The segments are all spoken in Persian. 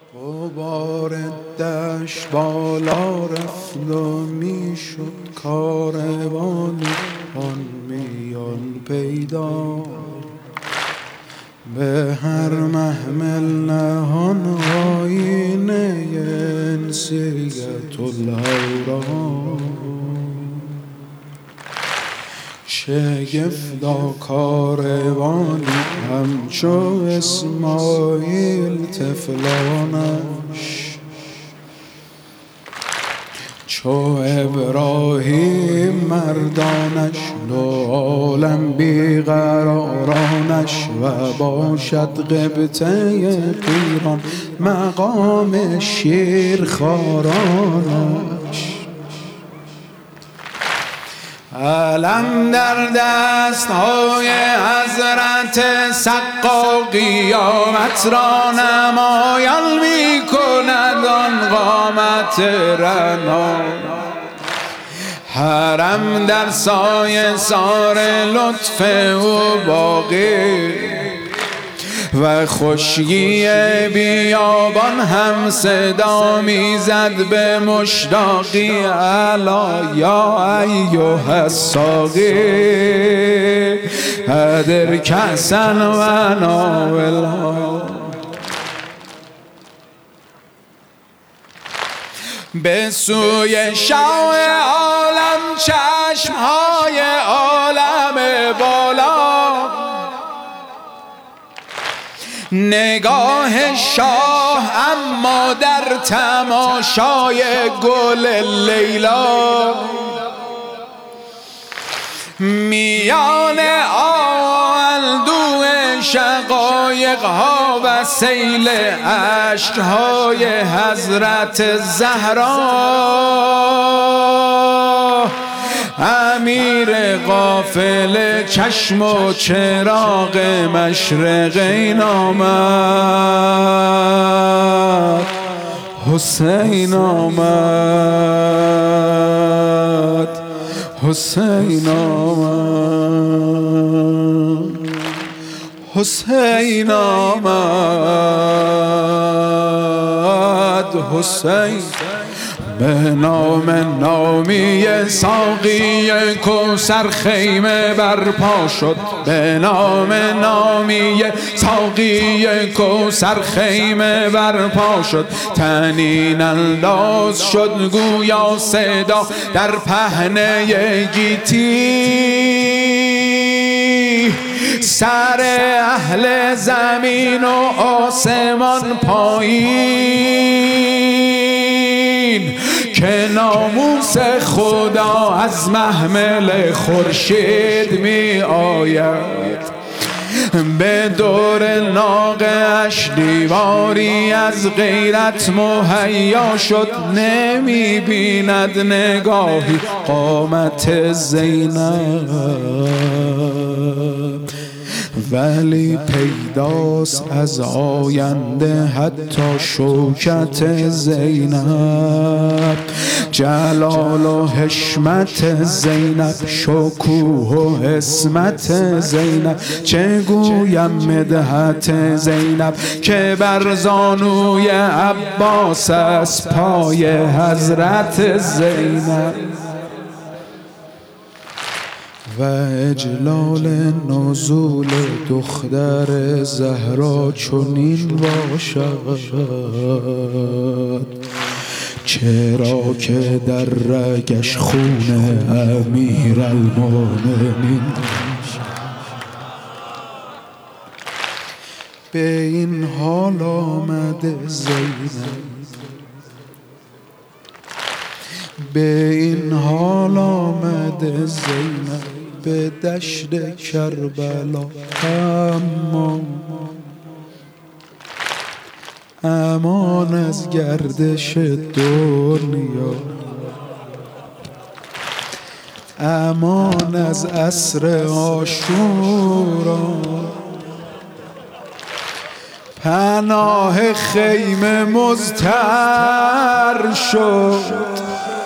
غبار دشت بالا رفت و میشد کاروانی آن میان پیدا، به هر محمل نهان آینه انسیت الهورا. شگفتا کاروانی همچو اسماعیل طفلانش، چو ابراهیم مردانش، دو عالم بیقرارانش، و باشد قبطه پیران مقام شیرخوارانش. علم در دستهای حضرت سقا قیامت را نمایان می کند آن قامت رنا. حرم در سایه سار لطف او باقی، و خشکی بیابان هم صدا میزد به مشتاقی. الا یا ایها الساقی ادر کأسا و ناولها. به سوی شاه عالم چشمهای عالم بالا، نگاه شاه اما در تماشای گل لیلا. میان آلدو شقایق ها و سیل اشک های حضرت زهرا، امیر قافله چشم و چراغ مشرقین آمد. حسین آمد، حسین آمد، حسین آمد، حسین. به نام نامی ساقی کوثر خیمه برپا شد، به نام نامی ساقی کوثر خیمه برپا شد. طنین انداز شد گویا صدا در پهنه گیتی، سر اهل زمین و آسمان پایین، که ناموس خدا از محمل خورشید می آید. به دور ناقه‌اش دیواری از غیرت مهیا شد، نمی بیند نگاهی قامت زینب، ولی پیداست از آینده حتی شوکت زینب. جلال و حشمت زینب، شکوه و حسمت زینب، چه گویم مدحت زینب که بر زانوی عباس از پای حضرت زینب. و اجلال نزول دختر زهرا چنین باشد، چرا که در رگش خون امیرالمومنین. به این حال آمده زینب، به این حال آمده زینب به دشت کربلا. اما امان از گردش دنیا، امان از عصر عاشورا، پناه خیمه مضطر شد،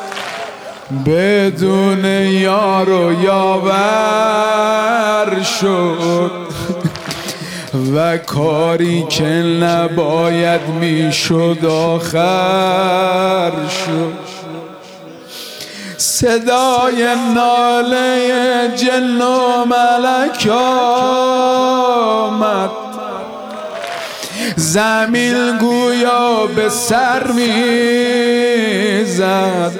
بدون یار و یاور شد. و کاری که نباید میشد آخر شد. صدای ناله جن و ملک آمد، زمین گویا به سر میزد.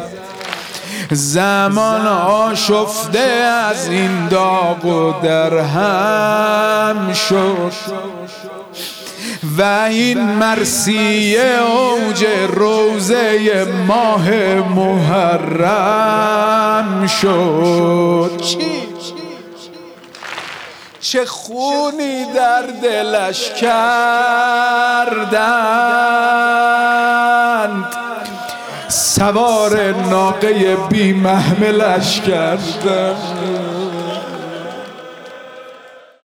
زمان آشفته از این داغ و درهم شد و این مرثیه اوج روزه ماه محرم شد. چه خونی در دلش کردند، سوار ناقه بی محملش کردند.